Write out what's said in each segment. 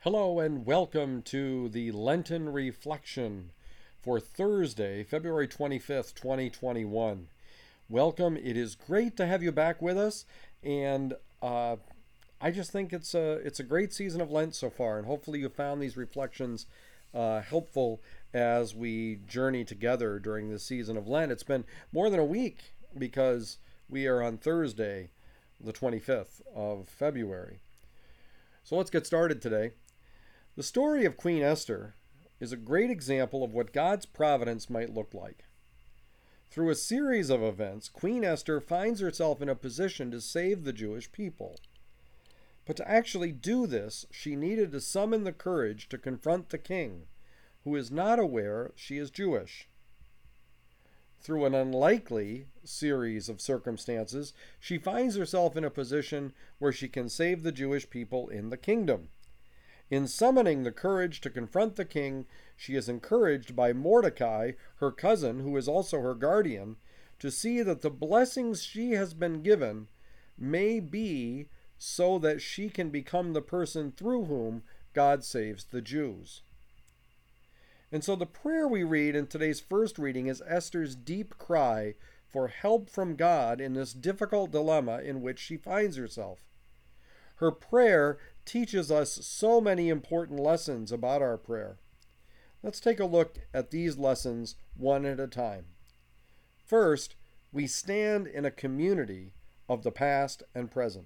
Hello and welcome to the Lenten Reflection for Thursday, February 25th, 2021. Welcome. It is great to have you back with us, and I just think it's a great season of Lent so far, and hopefully you found these reflections helpful as we journey together during this season of Lent. It's been more than a week because we are on Thursday, the 25th of February. So let's get started today. The story of Queen Esther is a great example of what God's providence might look like. Through a series of events, Queen Esther finds herself in a position to save the Jewish people. But to actually do this, she needed to summon the courage to confront the king, who is not aware she is Jewish. Through an unlikely series of circumstances, she finds herself in a position where she can save the Jewish people in the kingdom. In summoning the courage to confront the king, she is encouraged by Mordecai, her cousin, who is also her guardian, to see that the blessings she has been given may be so that she can become the person through whom God saves the Jews. And so the prayer we read in today's first reading is Esther's deep cry for help from God in this difficult dilemma in which she finds herself. Her prayer teaches us so many important lessons about our prayer. Let's take a look at these lessons one at a time. First, we stand in a community of the past and present.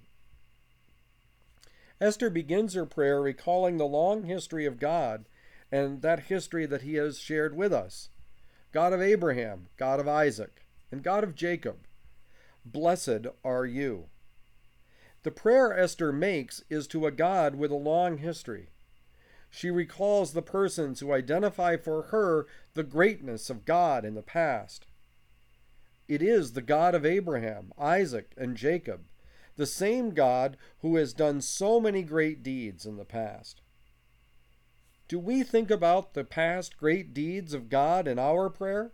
Esther begins her prayer recalling the long history of God and that history that he has shared with us. God of Abraham, God of Isaac, and God of Jacob. Blessed are you. The prayer Esther makes is to a God with a long history. She recalls the persons who identify for her the greatness of God in the past. It is the God of Abraham, Isaac, and Jacob, the same God who has done so many great deeds in the past. Do we think about the past great deeds of God in our prayer?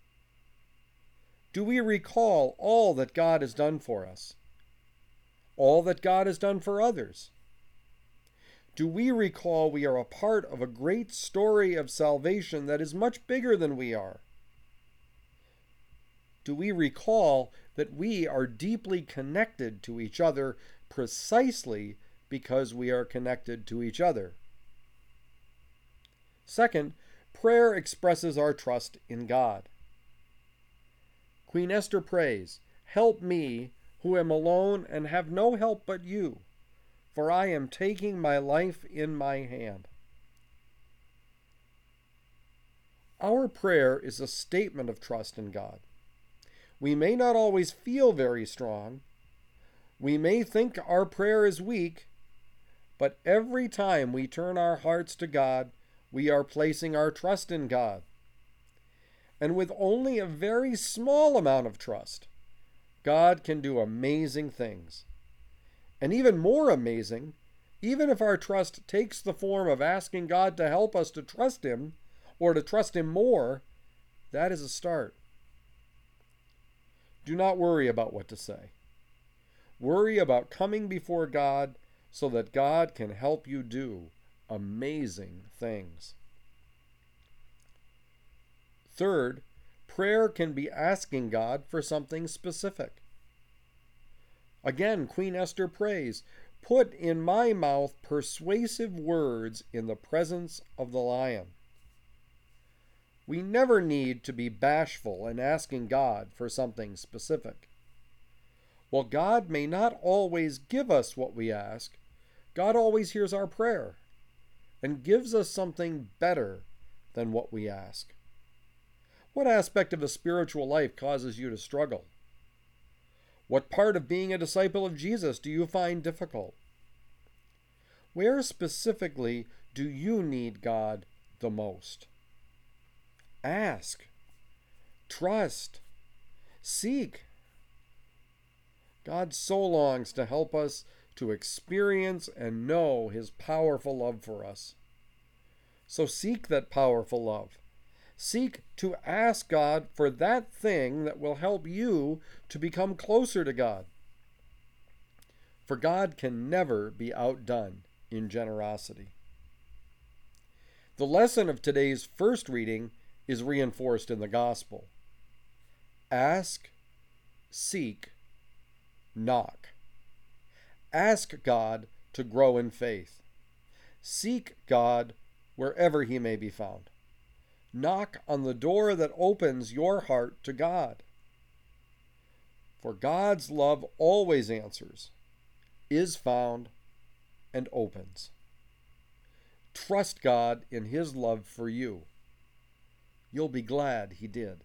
Do we recall all that God has done for us? All that God has done for others? Do we recall we are a part of a great story of salvation that is much bigger than we are? Do we recall that we are deeply connected to each other precisely because we are connected to each other? Second, prayer expresses our trust in God. Queen Esther prays, "Help me, who am alone and have no help but you, for I am taking my life in my hand." Our prayer is a statement of trust in God. We may not always feel very strong. We may think our prayer is weak, but every time we turn our hearts to God, we are placing our trust in God. And with only a very small amount of trust, God can do amazing things. And even more amazing, even if our trust takes the form of asking God to help us to trust Him or to trust Him more, that is a start. Do not worry about what to say. Worry about coming before God so that God can help you do amazing things. Third, prayer can be asking God for something specific. Again, Queen Esther prays, "Put in my mouth persuasive words in the presence of the lion." We never need to be bashful in asking God for something specific. While God may not always give us what we ask, God always hears our prayer and gives us something better than what we ask. What aspect of the spiritual life causes you to struggle? What part of being a disciple of Jesus do you find difficult? Where specifically do you need God the most? Ask, trust, seek. God so longs to help us to experience and know His powerful love for us. So seek that powerful love. Seek to ask God for that thing that will help you to become closer to God. For God can never be outdone in generosity. The lesson of today's first reading is reinforced in the Gospel. Ask, seek, knock. Ask God to grow in faith. Seek God wherever he may be found. Knock on the door that opens your heart to God. For God's love always answers, is found, and opens. Trust God in his love for you. You'll be glad he did.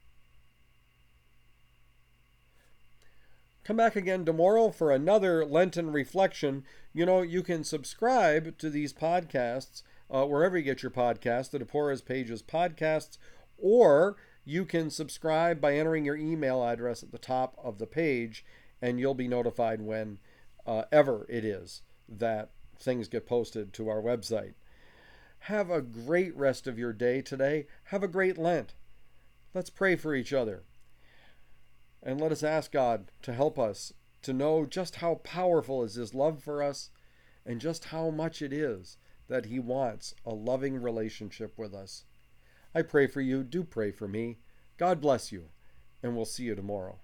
Come back again tomorrow for another Lenten reflection. You can subscribe to these podcasts wherever you get your podcasts, the Deporah's Pages podcasts, or you can subscribe by entering your email address at the top of the page, and you'll be notified when ever it is that things get posted to our website. Have a great rest of your day today. Have a great Lent. Let's pray for each other. And let us ask God to help us to know just how powerful is his love for us and just how much it is that he wants a loving relationship with us. I pray for you. Do pray for me. God bless you. And we'll see you tomorrow.